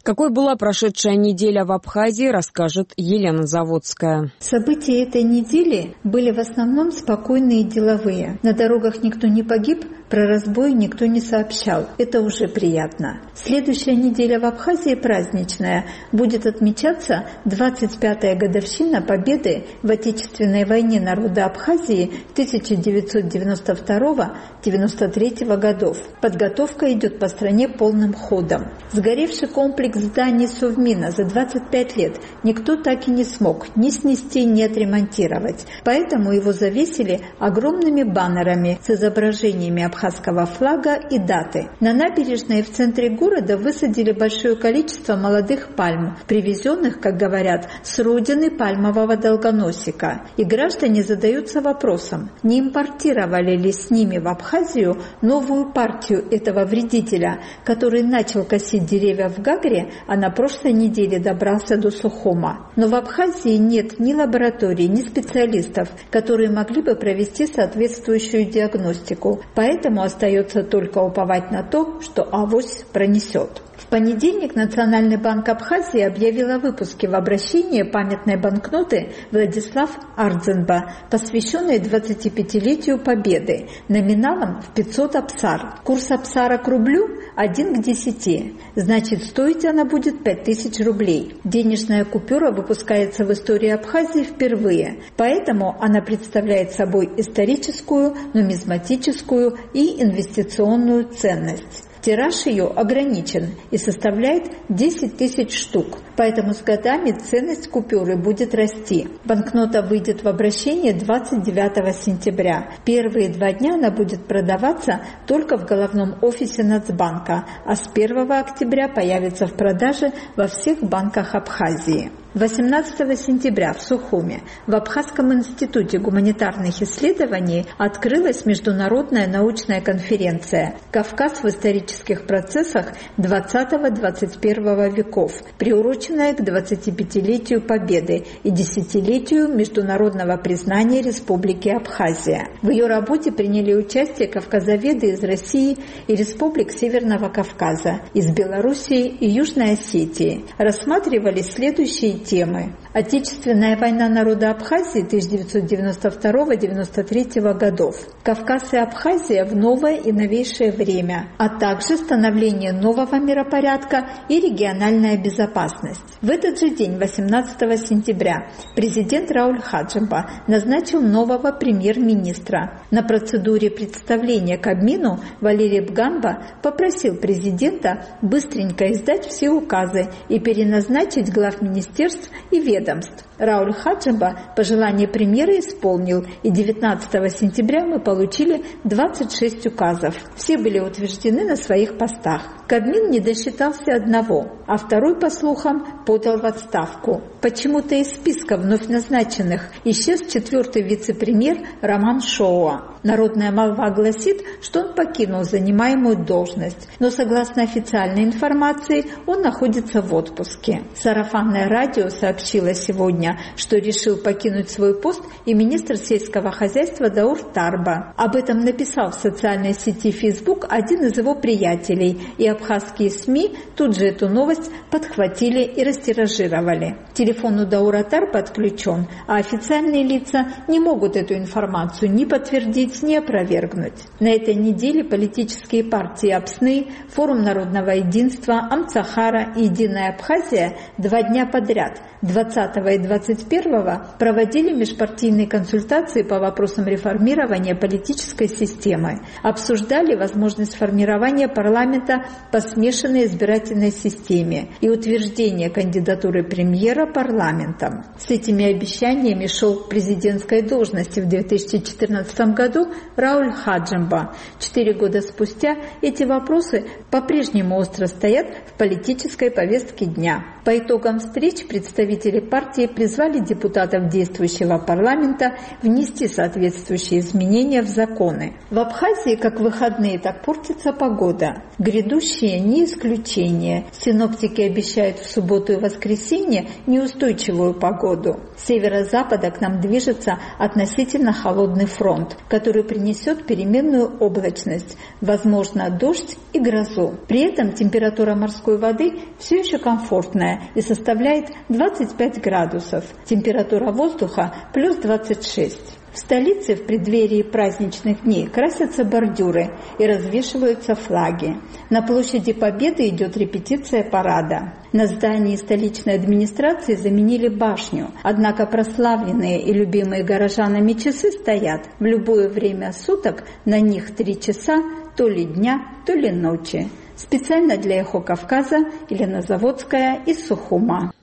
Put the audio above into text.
Какой была прошедшая неделя в Абхазии, расскажет Елена Заводская. События этой недели были в основном спокойные и деловые. На дорогах никто не погиб, про разбой никто не сообщал. Это уже приятно. Следующая неделя в Абхазии праздничная. Будет отмечаться 25-я годовщина победы в Отечественной войне народа Абхазии 1992-93 годов. Подготовка идет по стране полным ходом. Сгоревший комплекс зданий Совмина за 25 лет никто так и не смог ни снести, ни отремонтировать. Поэтому его завесили огромными баннерами с изображениями абхазского флага и даты. На набережной в центре города высадили большое количество молодых пальм, привезенных, как говорят, с родины пальмового долгоносика. И граждане задаются вопросом, не импортировали ли с ними в Абхазию новую партию этого вредителя, который начал косить деревья в Гагре, а на прошлой неделе добрался до Сухума. Но в Абхазии нет ни лабораторий, ни специалистов, которые могли бы провести соответствующую диагностику. Поэтому остается только уповать на то, что авось пронесет. В понедельник Национальный банк Абхазии объявил о выпуске в обращение памятной банкноты «Владислав Ардзенба», посвященной 25-летию Победы, номиналом в 500 апсар. Курс апсара к рублю 1 к 10, значит, стоить она будет 5000 рублей. Денежная купюра выпускается в истории Абхазии впервые, поэтому она представляет собой историческую, нумизматическую и инвестиционную ценность. Тираж ее ограничен и составляет 10 000 штук, поэтому с годами ценность купюры будет расти. Банкнота выйдет в обращение 29 сентября. Первые 2 дня она будет продаваться только в головном офисе Нацбанка, а с 1 октября появится в продаже во всех банках Абхазии. 18 сентября в Сухуме в Абхазском институте гуманитарных исследований открылась международная научная конференция «Кавказ в исторических процессах XX-XXI веков», приуроченная к 25-летию Победы и 10-летию международного признания Республики Абхазия. В ее работе приняли участие кавказоведы из России и республик Северного Кавказа, из Белоруссии и Южной Осетии. Рассматривались следующие темы. Отечественная война народа Абхазии 1992-93 годов. Кавказ и Абхазия в новое и новейшее время, а также становление нового миропорядка и региональная безопасность. В этот же день, 18 сентября, президент Рауль Хаджимба назначил нового премьер-министра. На процедуре представления Кабмину Валерий Бганба попросил президента быстренько издать все указы и переназначить глав министерств и ведомств. Рауль Хаджимба пожелание премьера исполнил, и 19 сентября мы получили 26 указов. Все были утверждены на своих постах. Кабмин не досчитался одного, а второй, по слухам, подал в отставку. Почему-то из списка вновь назначенных исчез 4-й вице-премьер Роман Шоуа. Народная молва гласит, что он покинул занимаемую должность, но согласно официальной информации он находится в отпуске. Сарафанное радио сообщило сегодня, что решил покинуть свой пост и министр сельского хозяйства Даур Тарба. Об этом написал в социальной сети Facebook один из его приятелей, и абхазские СМИ тут же эту новость подхватили и растиражировали. Телефон у Даура Тарба отключен, а официальные лица не могут эту информацию ни подтвердить, ни опровергнуть. На этой неделе политические партии Апсны, Форум народного единства, Амцахара и Единая Абхазия 2 дня подряд, 20 и 21 проводили межпартийные консультации по вопросам реформирования политической системы, обсуждали возможность формирования парламента по смешанной избирательной системе и утверждения кандидатуры премьера парламентом. С этими обещаниями шел к президентской должности в 2014 году Рауль Хаджимба. 4 года спустя эти вопросы по-прежнему остро стоят в политической повестке дня. По итогам встреч представители партии призвали депутатов действующего парламента внести соответствующие изменения в законы. В Абхазии как выходные, так портится погода. Грядущие не исключение. Синоптики обещают в субботу и воскресенье неустойчивую погоду. С северо-запада к нам движется относительно холодный фронт, который который принесет переменную облачность, возможно, дождь и грозу. При этом температура морской воды все еще комфортная и составляет 25 градусов. Температура воздуха плюс 26. В столице в преддверии праздничных дней красятся бордюры и развешиваются флаги. На площади Победы идет репетиция парада. На здании столичной администрации заменили башню, однако прославленные и любимые горожанами часы стоят. В любое время суток на них 3 часа то ли дня, то ли ночи. Специально для «Эхо Кавказа» Елена Заводская из Сухума.